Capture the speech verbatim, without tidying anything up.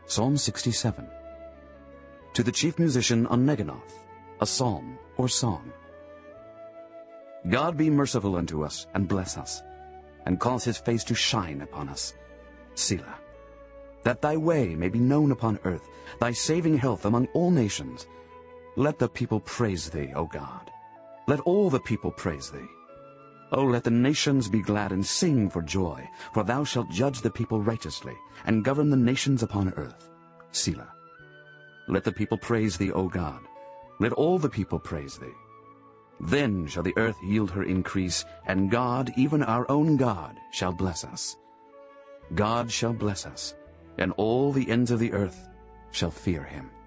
Psalm sixty-seven. To the chief musician on Neginoth, a psalm or song. God be merciful unto us, and bless us, and cause his face to shine upon us. Selah. That thy way may be known upon earth, thy saving health among all nations. Let the people praise thee, O God. Let all the people praise thee. O let the nations be glad and sing for joy, for thou shalt judge the people righteously, and govern the nations upon earth. Selah. Let the people praise thee, O God. Let all the people praise thee. Then shall the earth yield her increase, and God, even our own God, shall bless us. God shall bless us, and all the ends of the earth shall fear him.